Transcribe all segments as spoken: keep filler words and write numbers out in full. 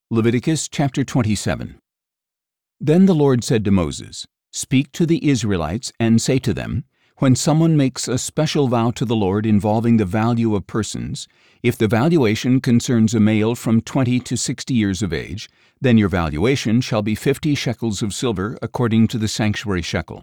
Leviticus chapter twenty-seven. Then the Lord said to Moses, "Speak to the Israelites and say to them, when someone makes a special vow to the Lord involving the value of persons, if the valuation concerns a male from twenty to sixty years of age, then your valuation shall be fifty shekels of silver according to the sanctuary shekel.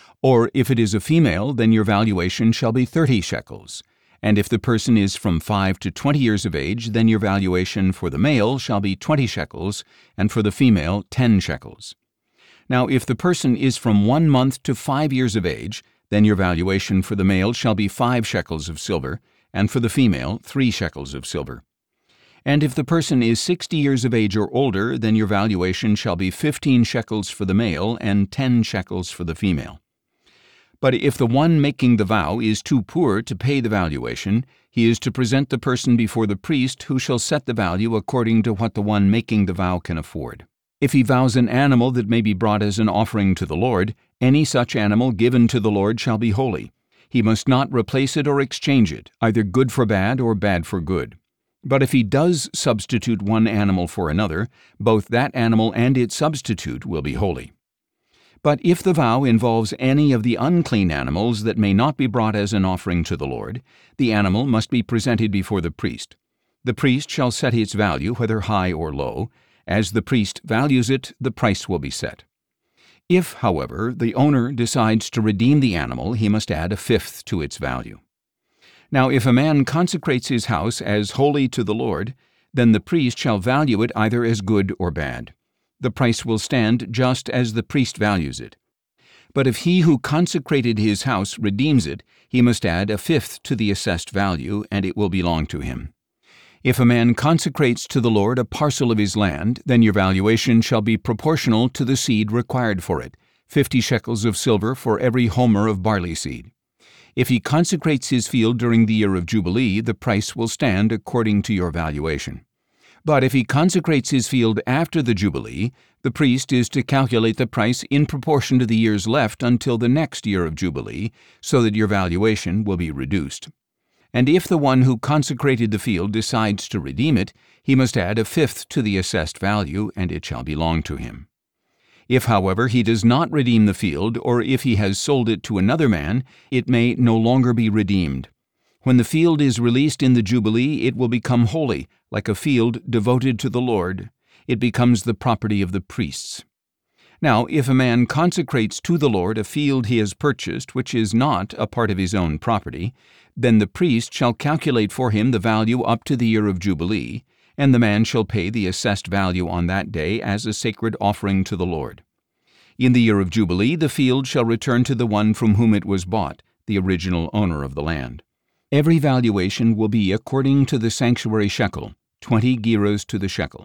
Or if it is a female, then your valuation shall be thirty shekels. And if the person is from five to twenty years of age, then your valuation for the male shall be twenty shekels, and for the female ten shekels. Now if the person is from one month to five years of age, then your valuation for the male shall be five shekels of silver, and for the female three shekels of silver. And if the person is sixty years of age or older, then your valuation shall be fifteen shekels for the male and ten shekels for the female. But if the one making the vow is too poor to pay the valuation, he is to present the person before the priest, who shall set the value according to what the one making the vow can afford. If he vows an animal that may be brought as an offering to the Lord, any such animal given to the Lord shall be holy. He must not replace it or exchange it, either good for bad or bad for good. But if he does substitute one animal for another, both that animal and its substitute will be holy. But if the vow involves any of the unclean animals that may not be brought as an offering to the Lord, the animal must be presented before the priest. The priest shall set its value, whether high or low. As the priest values it, the price will be set. If, however, the owner decides to redeem the animal, he must add a fifth to its value. Now if a man consecrates his house as holy to the Lord, then the priest shall value it either as good or bad. The price will stand just as the priest values it. But if he who consecrated his house redeems it, he must add a fifth to the assessed value, and it will belong to him. If a man consecrates to the Lord a parcel of his land, then your valuation shall be proportional to the seed required for it, fifty shekels of silver for every homer of barley seed. If he consecrates his field during the year of Jubilee, the price will stand according to your valuation. But if he consecrates his field after the Jubilee, the priest is to calculate the price in proportion to the years left until the next year of Jubilee, so that your valuation will be reduced. And if the one who consecrated the field decides to redeem it, he must add a fifth to the assessed value, and it shall belong to him. If, however, he does not redeem the field, or if he has sold it to another man, it may no longer be redeemed. When the field is released in the Jubilee, it will become holy, like a field devoted to the Lord. It becomes the property of the priests. Now, if a man consecrates to the Lord a field he has purchased, which is not a part of his own property, then the priest shall calculate for him the value up to the year of Jubilee, and the man shall pay the assessed value on that day as a sacred offering to the Lord. In the year of Jubilee, the field shall return to the one from whom it was bought, the original owner of the land. Every valuation will be according to the sanctuary shekel, twenty gerahs to the shekel.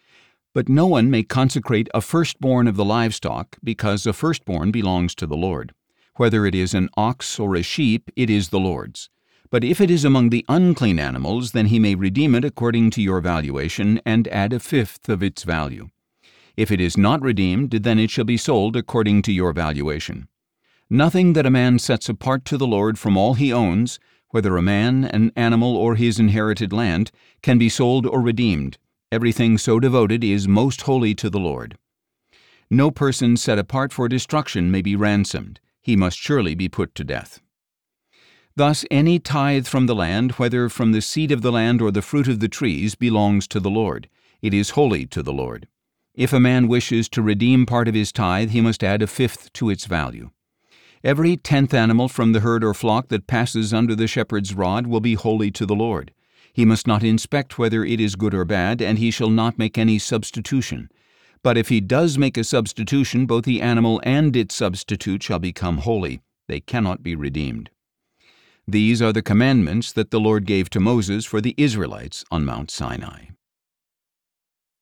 But no one may consecrate a firstborn of the livestock, because a firstborn belongs to the Lord. Whether it is an ox or a sheep, it is the Lord's. But if it is among the unclean animals, then he may redeem it according to your valuation, and add a fifth of its value. If it is not redeemed, then it shall be sold according to your valuation. Nothing that a man sets apart to the Lord from all he owns, whether a man, an animal, or his inherited land, can be sold or redeemed. Everything so devoted is most holy to the Lord. No person set apart for destruction may be ransomed. He must surely be put to death. Thus any tithe from the land, whether from the seed of the land or the fruit of the trees, belongs to the Lord. It is holy to the Lord. If a man wishes to redeem part of his tithe, he must add a fifth to its value. Every tenth animal from the herd or flock that passes under the shepherd's rod will be holy to the Lord. He must not inspect whether it is good or bad, and he shall not make any substitution. But if he does make a substitution, both the animal and its substitute shall become holy. They cannot be redeemed. These are the commandments that the Lord gave to Moses for the Israelites on Mount Sinai.